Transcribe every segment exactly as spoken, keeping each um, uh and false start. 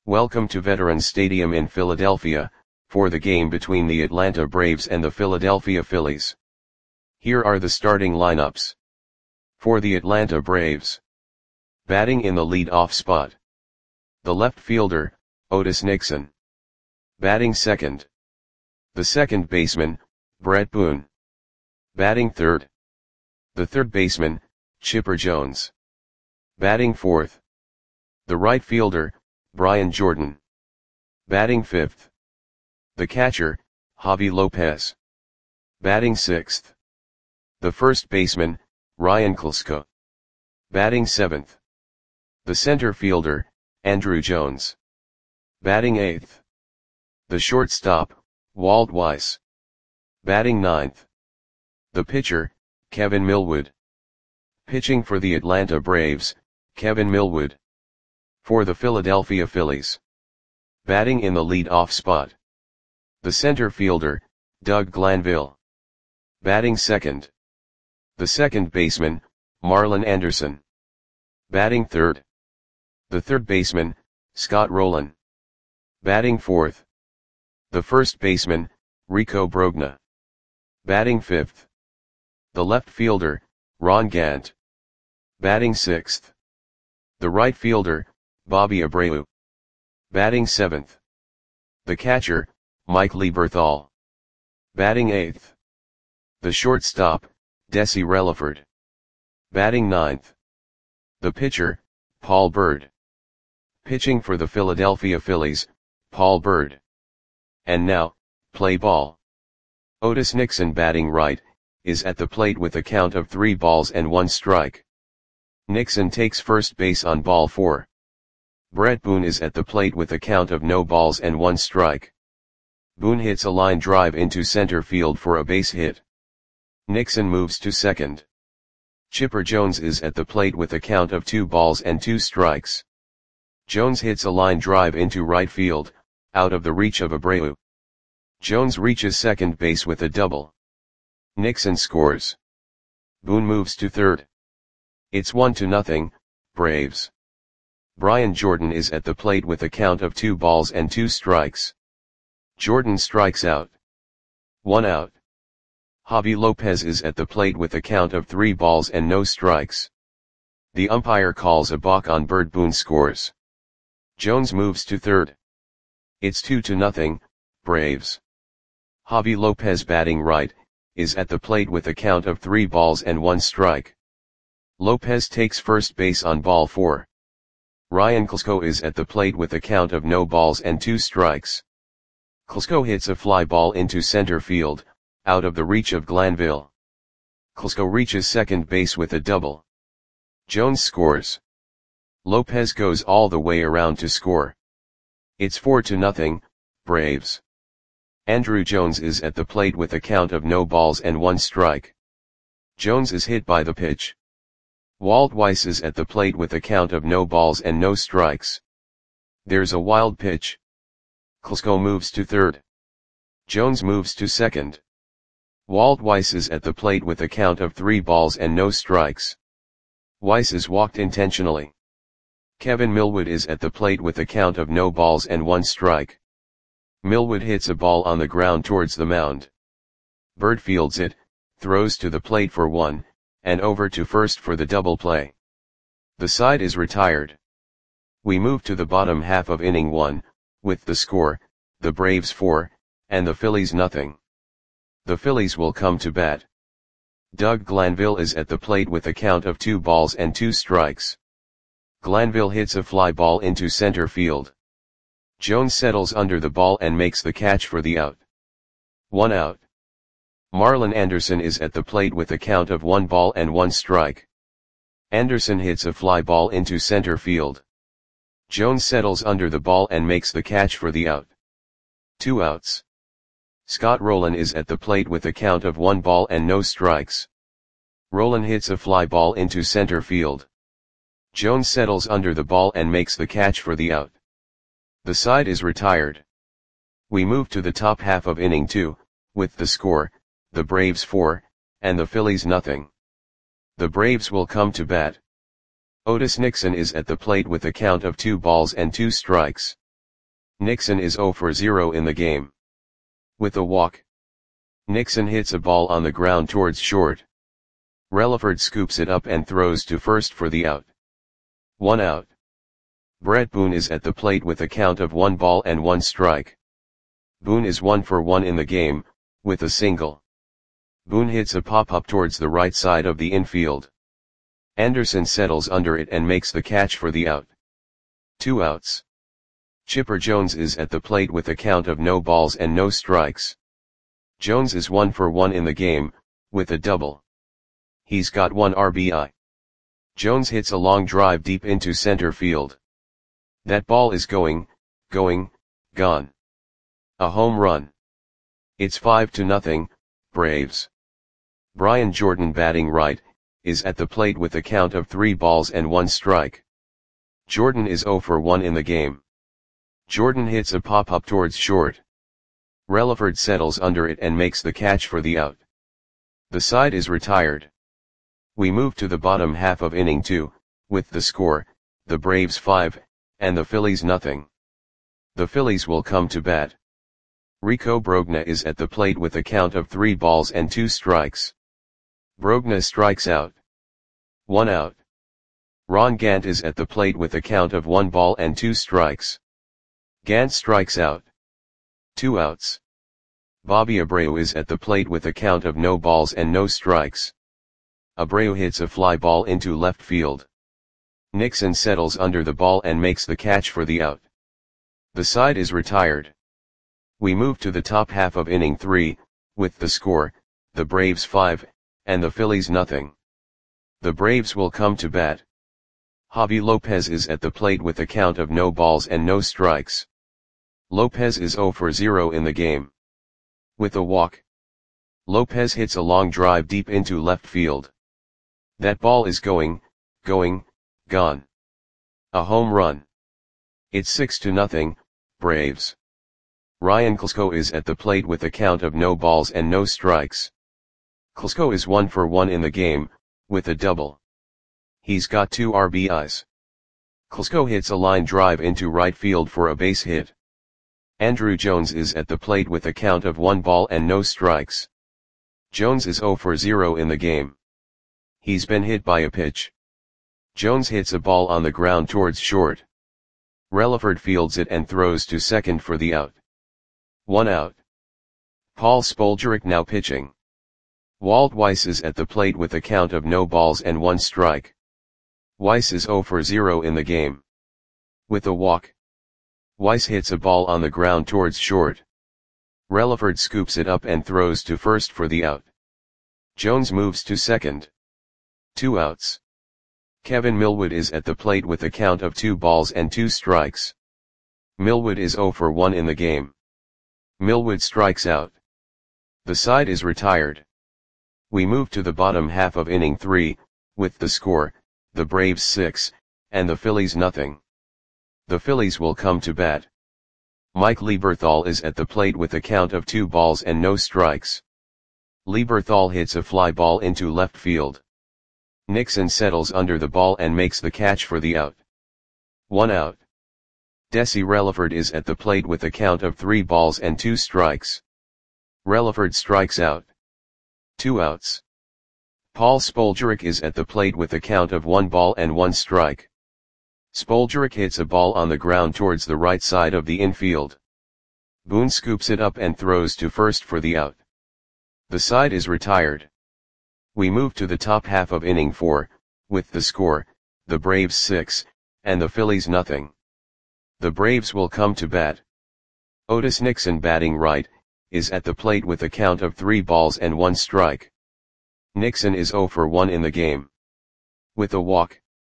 Welcome to Veterans Stadium in Philadelphia, for the game between the Atlanta Braves and the Philadelphia Phillies. Here are the starting lineups. For the Atlanta Braves. Batting in the lead-off spot. The left fielder, Otis Nixon. Batting second. The second baseman, Bret Boone. Batting third. The third baseman, Chipper Jones. Batting fourth. The right fielder, Brian Jordan. Batting fifth. The catcher, Javi Lopez. Batting sixth. The first baseman, Ryan Klesko. Batting seventh. The center fielder, Andruw Jones. Batting eighth. The shortstop, Walt Weiss. Batting ninth. The pitcher, Kevin Millwood. Pitching for the Atlanta Braves, Kevin Millwood. For the Philadelphia Phillies. Batting in the lead-off spot. The center fielder, Doug Glanville. Batting second. The second baseman, Marlon Anderson. Batting third. The third baseman, Scott Rolen. Batting fourth. The first baseman, Rico Brogna. Batting fifth. The left fielder, Ron Gant. Batting sixth. The right fielder, Bobby Abreu. Batting seventh. The catcher, Mike Lieberthal. Batting eighth. The shortstop, Desi Relaford. Batting ninth. The pitcher, Paul Byrd. Pitching for the Philadelphia Phillies, Paul Byrd. And now, play ball. Otis Nixon, batting right, is at the plate with a count of three balls and one strike. Nixon takes first base on ball four. Bret Boone is at the plate with a count of no balls and one strike. Boone hits a line drive into center field for a base hit. Nixon moves to second. Chipper Jones is at the plate with a count of two balls and two strikes. Jones hits a line drive into right field, out of the reach of Abreu. Jones reaches second base with a double. Nixon scores. Boone moves to third. It's one to nothing, Braves. Brian Jordan is at the plate with a count of two balls and two strikes. Jordan strikes out. One out. Javi Lopez is at the plate with a count of three balls and no strikes. The umpire calls a balk on Byrd. Boone scores. Jones moves to third. It's two to nothing, Braves. Javi Lopez, batting right, is at the plate with a count of three balls and one strike. Lopez takes first base on ball four. Ryan Klesko is at the plate with a count of no balls and two strikes. Klesko hits a fly ball into center field, out of the reach of Glanville. Klesko reaches second base with a double. Jones scores. Lopez goes all the way around to score. It's four to nothing, Braves. Andruw Jones is at the plate with a count of no balls and one strike. Jones is hit by the pitch. Walt Weiss is at the plate with a count of no balls and no strikes. There's a wild pitch. Klesko moves to third. Jones moves to second. Walt Weiss is at the plate with a count of three balls and no strikes. Weiss is walked intentionally. Kevin Millwood is at the plate with a count of no balls and one strike. Millwood hits a ball on the ground towards the mound. Byrd fields it, throws to the plate for one, and over to first for the double play. The side is retired. We move to the bottom half of inning one, with the score, the Braves four, and the Phillies nothing. The Phillies will come to bat. Doug Glanville is at the plate with a count of two balls and two strikes. Glanville hits a fly ball into center field. Jones settles under the ball and makes the catch for the out. One out. Marlon Anderson is at the plate with a count of one ball and one strike. Anderson hits a fly ball into center field. Jones settles under the ball and makes the catch for the out. Two outs. Scott Rolen is at the plate with a count of one ball and no strikes. Rolen hits a fly ball into center field. Jones settles under the ball and makes the catch for the out. The side is retired. We move to the top half of inning two, with the score, the Braves four, and the Phillies nothing. The Braves will come to bat. Otis Nixon is at the plate with a count of two balls and two strikes. Nixon is zero for zero in the game. With a walk, Nixon hits a ball on the ground towards short. Relaford scoops it up and throws to first for the out. One out. Brett Boone is at the plate with a count of one ball and one strike. Boone is one for one in the game, with a single. Boone hits a pop-up towards the right side of the infield. Anderson settles under it and makes the catch for the out. Two outs. Chipper Jones is at the plate with a count of no balls and no strikes. Jones is one for one in the game, with a double. He's got one R B I. Jones hits a long drive deep into center field. That ball is going, going, gone. A home run. It's five to nothing, Braves. Brian Jordan, batting right, is at the plate with a count of three balls and one strike. Jordan is zero for one in the game. Jordan hits a pop-up towards short. Relaford settles under it and makes the catch for the out. The side is retired. We move to the bottom half of inning two, with the score, the Braves five, and the Phillies nothing. The Phillies will come to bat. Rico Brogna is at the plate with a count of three balls and two strikes. Brogna strikes out. One out. Ron Gant is at the plate with a count of one ball and two strikes. Gant strikes out. Two outs. Bobby Abreu is at the plate with a count of no balls and no strikes. Abreu hits a fly ball into left field. Nixon settles under the ball and makes the catch for the out. The side is retired. We move to the top half of inning three, with the score, the Braves five, and the Phillies nothing. The Braves will come to bat. Javi Lopez is at the plate with a count of no balls and no strikes. Lopez is zero for zero in the game. With a walk, Lopez hits a long drive deep into left field. That ball is going, going, gone. A home run. It's six to nothing, Braves. Ryan Klesko is at the plate with a count of no balls and no strikes. Klesko is one for one in the game, with a double. He's got two R B Is. Klesko hits a line drive into right field for a base hit. Andruw Jones is at the plate with a count of one ball and no strikes. Jones is zero for zero in the game. He's been hit by a pitch. Jones hits a ball on the ground towards short. Relaford fields it and throws to second for the out. One out. Paul Spoljaric now pitching. Walt Weiss is at the plate with a count of no balls and one strike. Weiss is zero for zero in the game. With a walk, Weiss hits a ball on the ground towards short. Relaford scoops it up and throws to first for the out. Jones moves to second. Two outs. Kevin Millwood is at the plate with a count of two balls and two strikes. Millwood is zero for one in the game. Millwood strikes out. The side is retired. We move to the bottom half of inning three, with the score, the Braves six, and the Phillies nothing. The Phillies will come to bat. Mike Lieberthal is at the plate with a count of two balls and no strikes. Lieberthal hits a fly ball into left field. Nixon settles under the ball and makes the catch for the out. One out. Desi Relaford is at the plate with a count of three balls and two strikes. Relaford strikes out. Two outs. Paul Spoljaric is at the plate with a count of one ball and one strike. Spoljaric hits a ball on the ground towards the right side of the infield. Boone scoops it up and throws to first for the out. The side is retired. We move to the top half of inning four, with the score, the Braves six, and the Phillies nothing. The Braves will come to bat. Otis Nixon, batting right, is at the plate with a count of three balls and one strike. Nixon is zero for one in the game. With a walk,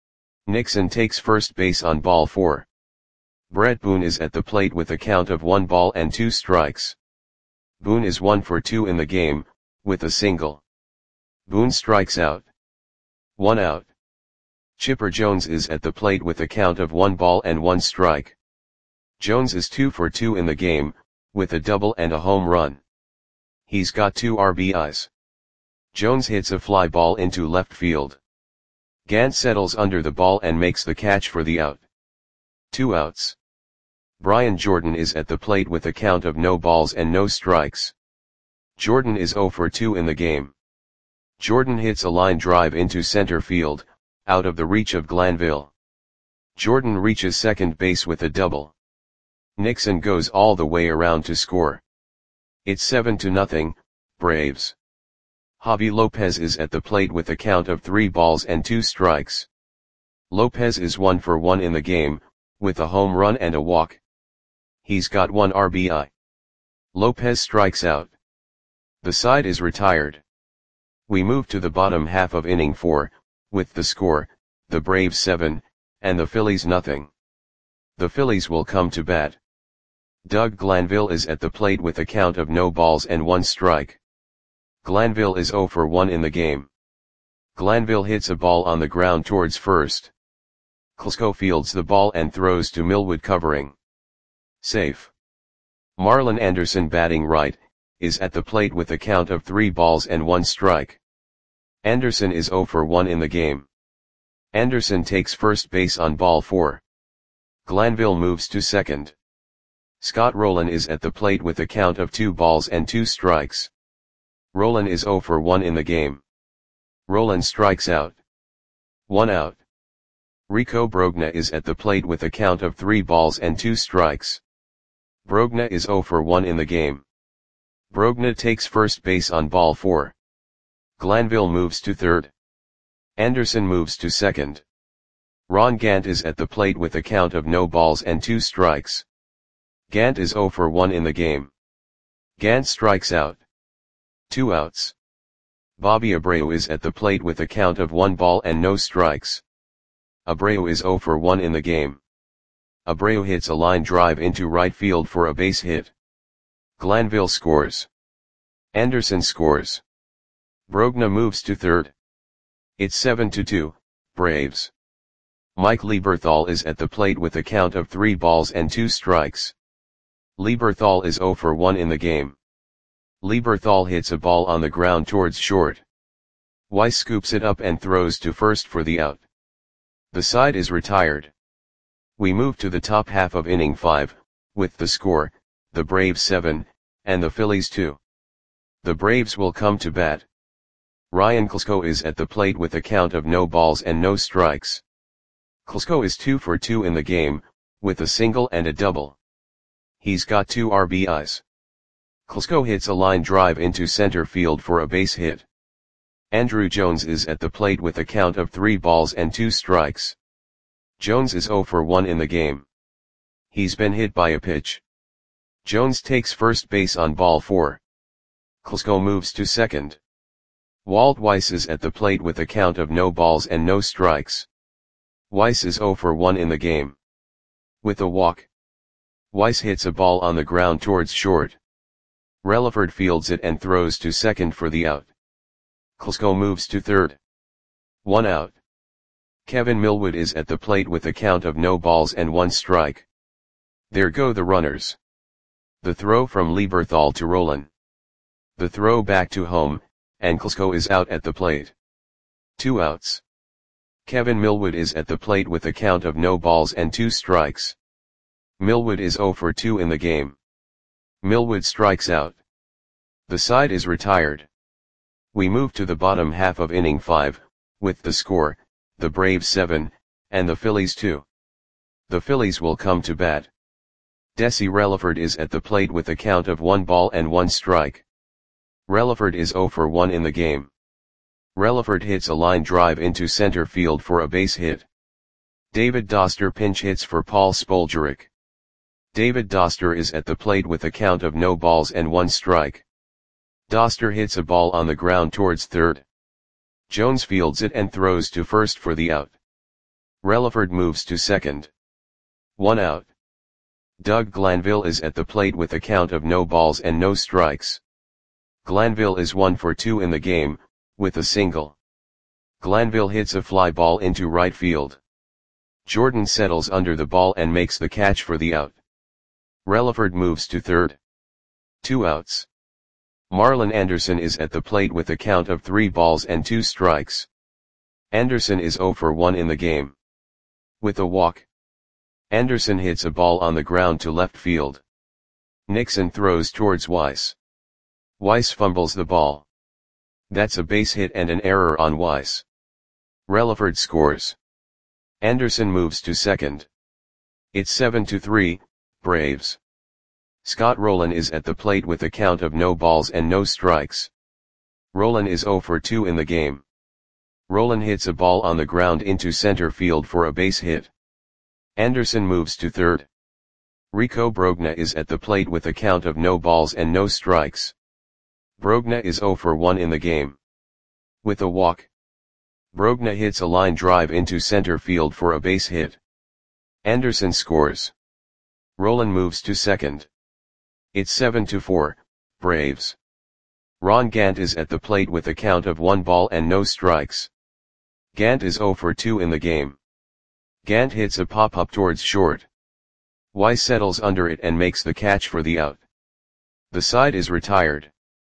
Nixon takes first base on ball four. Brett Boone is at the plate with a count of one ball and two strikes. Boone is one for two in the game, with a single. Boone strikes out. One out. Chipper Jones is at the plate with a count of one ball and one strike. Jones is two for two in the game, with a double and a home run. He's got two R B Is. Jones hits a fly ball into left field. Gant settles under the ball and makes the catch for the out. Two outs. Brian Jordan is at the plate with a count of no balls and no strikes. Jordan is zero for two in the game. Jordan hits a line drive into center field, out of the reach of Glanville. Jordan reaches second base with a double. Nixon goes all the way around to score. It's seven to nothing, Braves. Javi Lopez is at the plate with a count of three balls and two strikes. Lopez is one for one in the game, with a home run and a walk. He's got one R B I. Lopez strikes out. The side is retired. We move to the bottom half of inning four, with the score, the Braves seven, and the Phillies nothing. The Phillies will come to bat. Doug Glanville is at the plate with a count of no balls and one strike. Glanville is zero for one in the game. Glanville hits a ball on the ground towards first. Klesko fields the ball and throws to Millwood covering. Safe. Marlon Anderson, batting right, is at the plate with a count of three balls and one strike. Anderson is zero for one in the game. Anderson takes first base on ball four. Glanville moves to second. Scott Rolen is at the plate with a count of two balls and two strikes. Rolen is zero for one in the game. Rolen strikes out. One out. Rico Brogna is at the plate with a count of three balls and two strikes. Brogna is zero for one in the game. Brogna takes first base on ball four. Glanville moves to third. Anderson moves to second. Ron Gant is at the plate with a count of no balls and two strikes. Gant is zero for one in the game. Gant strikes out. Two outs. Bobby Abreu is at the plate with a count of one ball and no strikes. Abreu is zero for one in the game. Abreu hits a line drive into right field for a base hit. Glanville scores. Anderson scores. Brogna moves to third. It's seven to two, Braves. Mike Lieberthal is at the plate with a count of three balls and two strikes. Lieberthal is zero for one in the game. Lieberthal hits a ball on the ground towards short. Weiss scoops it up and throws to first for the out. The side is retired. We move to the top half of inning five, with the score, the Braves seven, and the Phillies two. The Braves will come to bat. Ryan Klesko is at the plate with a count of no balls and no strikes. Klesko is two for two in the game, with a single and a double. He's got two R B Is. Klesko hits a line drive into center field for a base hit. Andruw Jones is at the plate with a count of three balls and two strikes. Jones is zero for one in the game. He's been hit by a pitch. Jones takes first base on ball four. Klesko moves to second. Walt Weiss is at the plate with a count of no balls and no strikes. Weiss is zero for one in the game. With a walk. Weiss hits a ball on the ground towards short. Relaford fields it and throws to second for the out. Klesko moves to third. One out. Kevin Millwood is at the plate with a count of no balls and one strike. There go the runners. The throw from Lieberthal to Rolen. The throw back to home, and Klesko is out at the plate. Two outs. Kevin Millwood is at the plate with a count of no balls and two strikes. Millwood is zero for two in the game. Millwood strikes out. The side is retired. We move to the bottom half of inning five, with the score, the Braves seven, and the Phillies two. The Phillies will come to bat. Desi Relaford is at the plate with a count of one ball and one strike. Relaford is zero for one in the game. Relaford hits a line drive into center field for a base hit. David Doster pinch hits for Paul Spoljaric. David Doster is at the plate with a count of no balls and one strike. Doster hits a ball on the ground towards third. Jones fields it and throws to first for the out. Relaford moves to second. One out. Doug Glanville is at the plate with a count of no balls and no strikes. Glanville is one for two in the game, with a single. Glanville hits a fly ball into right field. Jordan settles under the ball and makes the catch for the out. Relaford moves to third. Two outs. Marlon Anderson is at the plate with a count of three balls and two strikes. Anderson is zero for one in the game. With a walk. Anderson hits a ball on the ground to left field. Nixon throws towards Weiss. Weiss fumbles the ball. That's a base hit and an error on Weiss. Relaford scores. Anderson moves to second. It's seven to three, Braves. Scott Rolen is at the plate with a count of no balls and no strikes. Rolen is zero for two in the game. Rolen hits a ball on the ground into center field for a base hit. Anderson moves to third. Rico Brogna is at the plate with a count of no balls and no strikes. Brogna is zero for one in the game. With a walk, Brogna hits a line drive into center field for a base hit. Anderson scores. Rolen moves to second. It's seven to four, Braves. Ron Gant is at the plate with a count of one ball and no strikes. Gant is zero for two in the game. Gant hits a pop-up towards short. Weiss settles under it and makes the catch for the out. The side is retired.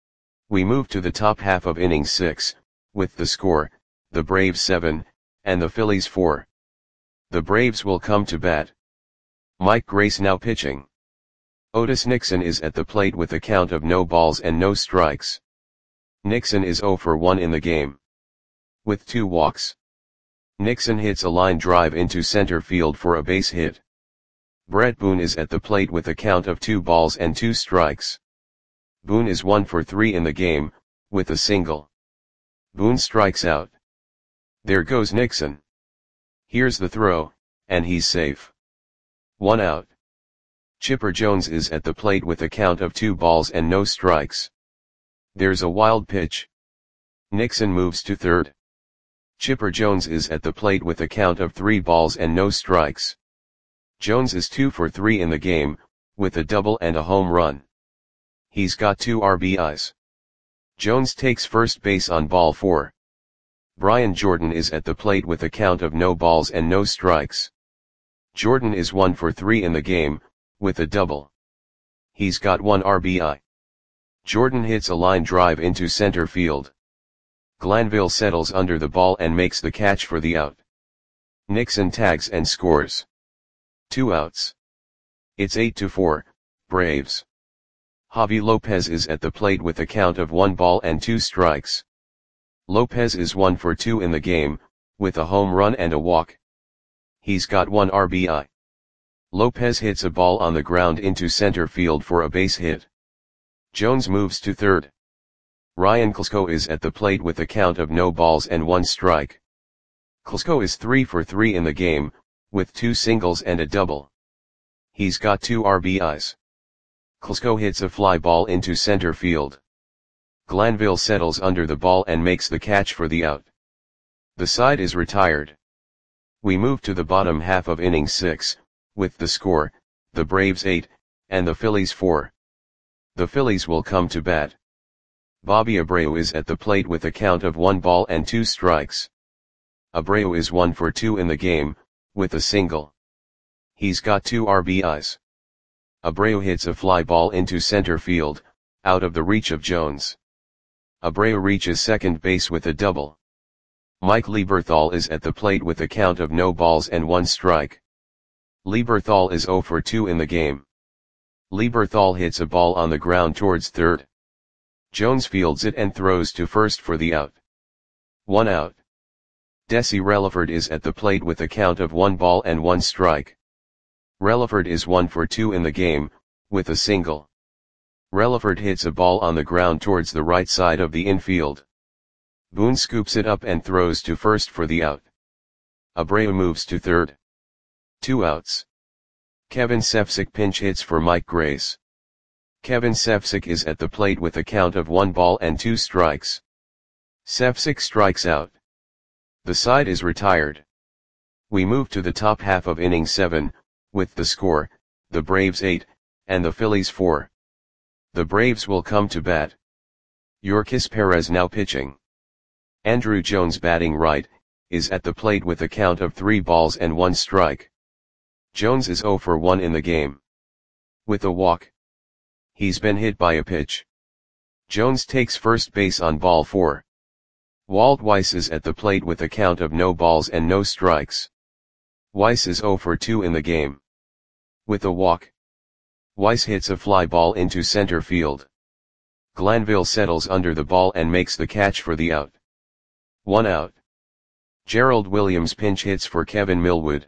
We move to the top half of inning six, with the score, the Braves seven, and the Phillies four. The Braves will come to bat. Mike Grace now pitching. Otis Nixon is at the plate with a count of no balls and no strikes. Nixon is zero for one in the game. With two walks, Nixon hits a line drive into center field for a base hit. Brett Boone is at the plate with a count of two balls and two strikes. Boone is one for three in the game, with a single. Boone strikes out. There goes Nixon. Here's the throw, and he's safe. One out. Chipper Jones is at the plate with a count of two balls and no strikes. There's a wild pitch. Nixon moves to third. Chipper Jones is at the plate with a count of three balls and no strikes. Jones is two for three in the game, with a double and a home run. He's got two R B Is. Jones takes first base on ball four. Brian Jordan is at the plate with a count of no balls and no strikes. Jordan is one for three in the game, with a double. He's got one R B I. Jordan hits a line drive into center field. Glanville settles under the ball and makes the catch for the out. Nixon tags and scores. Two outs. It's eight to four, Braves. Javi Lopez is at the plate with a count of one ball and two strikes. Lopez is one for two in the game, with a home run and a walk. He's got one R B I. Lopez hits a ball on the ground into center field for a base hit. Jones moves to third. Ryan Klesko is at the plate with a count of no balls and one strike. Klesko is three for three in the game, with two singles and a double. He's got two R B Is. Klesko hits a fly ball into center field. Glanville settles under the ball and makes the catch for the out. The side is retired. We move to the bottom half of inning six, with the score, the Braves eight, and the Phillies four. The Phillies will come to bat. Bobby Abreu is at the plate with a count of one ball and two strikes. Abreu is one for two in the game, with a single. He's got two R B Is. Abreu hits a fly ball into center field, out of the reach of Jones. Abreu reaches second base with a double. Mike Lieberthal is at the plate with a count of no balls and one strike. Lieberthal is zero for two in the game. Lieberthal hits a ball on the ground towards third. Jones fields it and throws to first for the out. One out. Desi Relaford is at the plate with a count of one ball and one strike. Relaford is one for two in the game, with a single. Relaford hits a ball on the ground towards the right side of the infield. Boone scoops it up and throws to first for the out. Abreu moves to third. Two outs. Kevin Sefcik pinch hits for Mike Grace. Kevin Sefcik is at the plate with a count of one ball and two strikes. Sefcik strikes out. The side is retired. We move to the top half of inning seven, with the score, the Braves eight, and the Phillies four. The Braves will come to bat. Yorkis Perez now pitching. Andrew Jones batting right, is at the plate with a count of three balls and one strike. Jones is zero for one in the game. With a walk. He's been hit by a pitch. Jones takes first base on ball four. Walt Weiss is at the plate with a count of no balls and no strikes. Weiss is zero for two in the game. With a walk, Weiss hits a fly ball into center field. Glanville settles under the ball and makes the catch for the out. One out. Gerald Williams pinch hits for Kevin Millwood.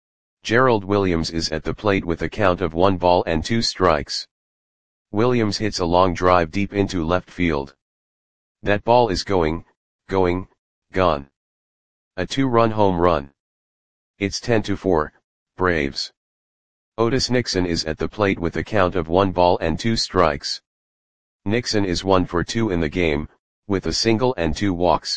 Gerald Williams is at the plate with a count of one ball and two strikes. Williams hits a long drive deep into left field. That ball is going, going, gone. A two-run home run. It's ten to four, Braves. Otis Nixon is at the plate with a count of one ball and two strikes. Nixon is one for two in the game, with a single and two walks.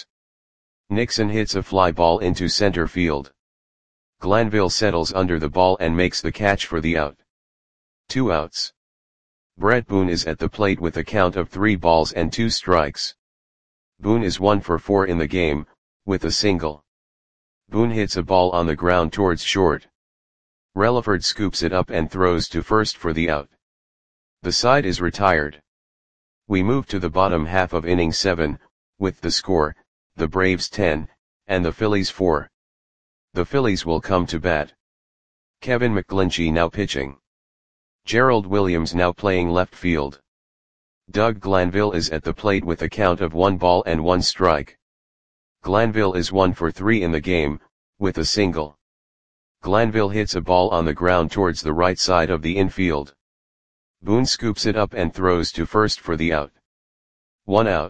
Nixon hits a fly ball into center field. Glanville settles under the ball and makes the catch for the out. Two outs. Brett Boone is at the plate with a count of three balls and two strikes. Boone is one for four in the game, with a single. Boone hits a ball on the ground towards short. Relaford scoops it up and throws to first for the out. The side is retired. We move to the bottom half of inning seven, with the score, the Braves ten, and the Phillies four. The Phillies will come to bat. Kevin McGlinchey now pitching. Gerald Williams now playing left field. Doug Glanville is at the plate with a count of one ball and one strike. Glanville is one for three in the game, with a single. Glanville hits a ball on the ground towards the right side of the infield. Boone scoops it up and throws to first for the out. One out.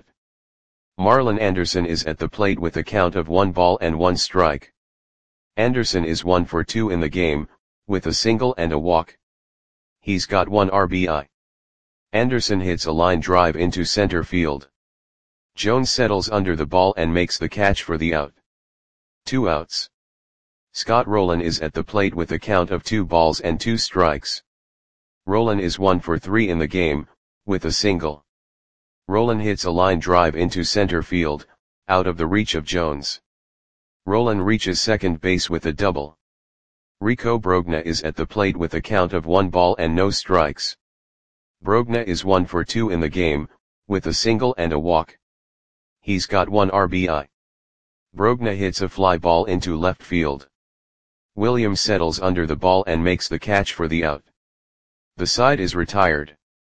Marlon Anderson is at the plate with a count of one ball and one strike. Anderson is one for two in the game, with a single and a walk. He's got one R B I. Anderson hits a line drive into center field. Jones settles under the ball and makes the catch for the out. Two outs. Scott Rowland is at the plate with a count of two balls and two strikes. Rowland is one for three in the game, with a single. Rowland hits a line drive into center field, out of the reach of Jones. Rowland reaches second base with a double. Rico Brogna is at the plate with a count of one ball and no strikes. Brogna is one for two in the game, with a single and a walk. He's got one R B I. Brogna hits a fly ball into left field. Williams settles under the ball and makes the catch for the out. The side is retired.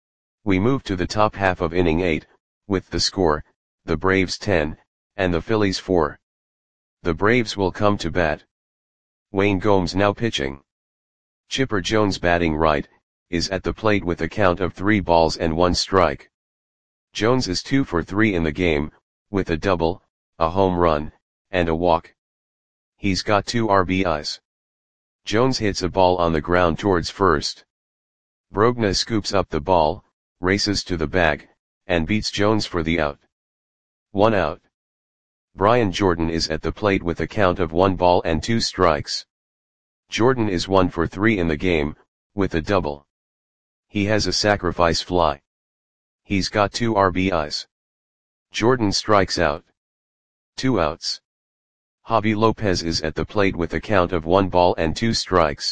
We move to the top half of inning eight, with the score, the Braves ten, and the Phillies four. The Braves will come to bat. Wayne Gomes now pitching. Chipper Jones batting right, is at the plate with a count of three balls and one strike. Jones is two for three in the game, with a double, a home run, and a walk. He's got two R B Is. Jones hits a ball on the ground towards first. Brogna scoops up the ball, races to the bag, and beats Jones for the out. One out. Brian Jordan is at the plate with a count of one ball and two strikes. Jordan is one for three in the game, with a double. He has a sacrifice fly. He's got two R B Is. Jordan strikes out. Two outs. Javi Lopez is at the plate with a count of one ball and two strikes.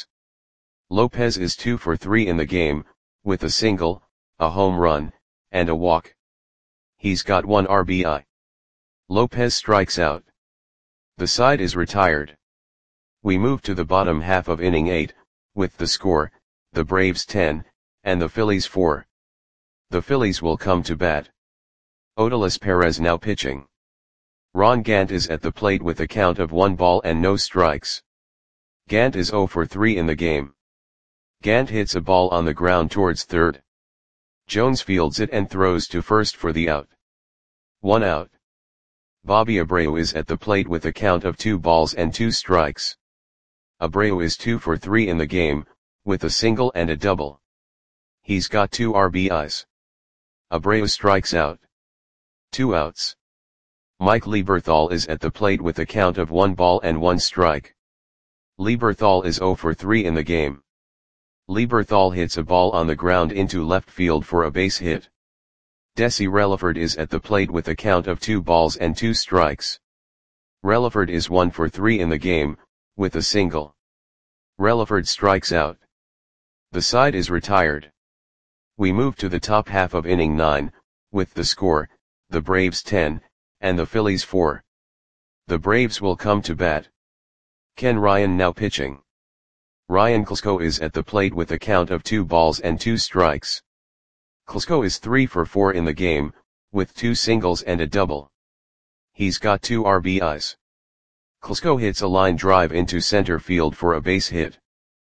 Lopez is two for three in the game, with a single, a home run, and a walk. He's got one R B I. Lopez strikes out. The side is retired. We move to the bottom half of inning eight, with the score, the Braves ten, and the Phillies four. The Phillies will come to bat. Odalis Perez now pitching. Ron Gant is at the plate with a count of one ball and no strikes. Gant is zero for three in the game. Gant hits a ball on the ground towards third. Jones fields it and throws to first for the out. One out. Bobby Abreu is at the plate with a count of two balls and two strikes. Abreu is two for three in the game, with a single and a double. He's got two R B Is. Abreu strikes out. Two outs. Mike Lieberthal is at the plate with a count of one ball and one strike. Lieberthal is zero for three in the game. Lieberthal hits a ball on the ground into left field for a base hit. Desi Relaford is at the plate with a count of two balls and two strikes. Relaford is one for three in the game, with a single. Relaford strikes out. The side is retired. We move to the top half of inning nine, with the score, the Braves ten, and the Phillies four. The Braves will come to bat. Ken Ryan now pitching. Ryan Klesko is at the plate with a count of two balls and two strikes. Klesko is three for four in the game, with two singles and a double. He's got two R B Is. Klesko hits a line drive into center field for a base hit.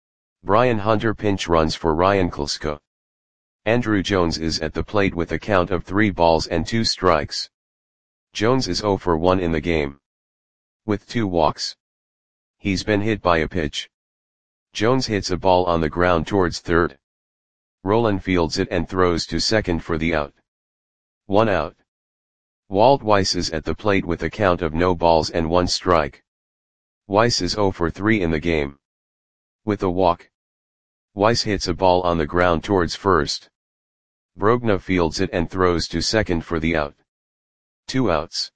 Brian Hunter pinch runs for Ryan Klesko. Andruw Jones is at the plate with a count of three balls and two strikes. Jones is zero for one in the game, with two walks. He's been hit by a pitch. Jones hits a ball on the ground towards third. Rolen fields it and throws to second for the out. One out. Walt Weiss is at the plate with a count of no balls and one strike. Weiss is zero for three in the game, with a walk. Weiss hits a ball on the ground towards first. Brogna fields it and throws to second for the out. Two outs.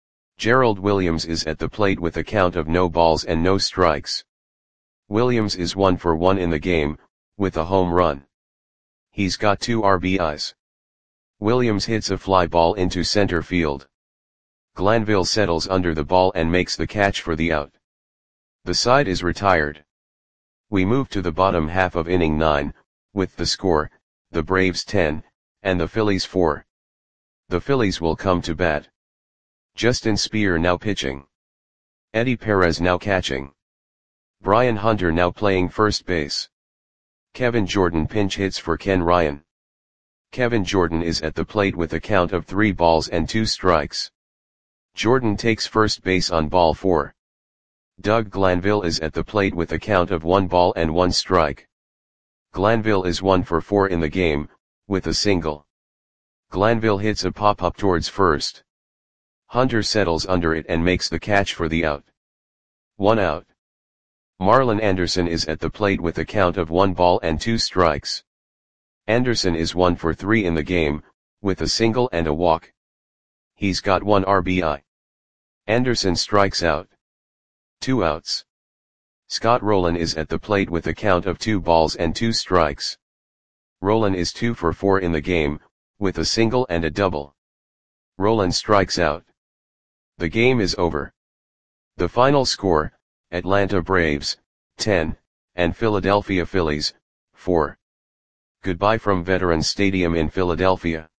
Gerald Williams is at the plate with a count of no balls and no strikes. Williams is one for one in the game, with a home run. He's got two R B Is. Williams hits a fly ball into center field. Glanville settles under the ball and makes the catch for the out. The side is retired. We move to the bottom half of inning nine, with the score, the Braves ten, and the Phillies four. The Phillies will come to bat. Justin Speer now pitching. Eddie Perez now catching. Brian Hunter now playing first base. Kevin Jordan pinch hits for Ken Ryan. Kevin Jordan is at the plate with a count of three balls and two strikes. Jordan takes first base on ball four. Doug Glanville is at the plate with a count of one ball and one strike. Glanville is one for four in the game, with a single. Glanville hits a pop-up towards first. Hunter settles under it and makes the catch for the out. One out. Marlon Anderson is at the plate with a count of one ball and two strikes. Anderson is one for three in the game, with a single and a walk. He's got one R B I. Anderson strikes out. Two outs. Scott Rolen is at the plate with a count of two balls and two strikes. Rolen is two for four in the game, with a single and a double. Rolen strikes out. The game is over. The final score, Atlanta Braves, ten, and Philadelphia Phillies, four. Goodbye from Veterans Stadium in Philadelphia.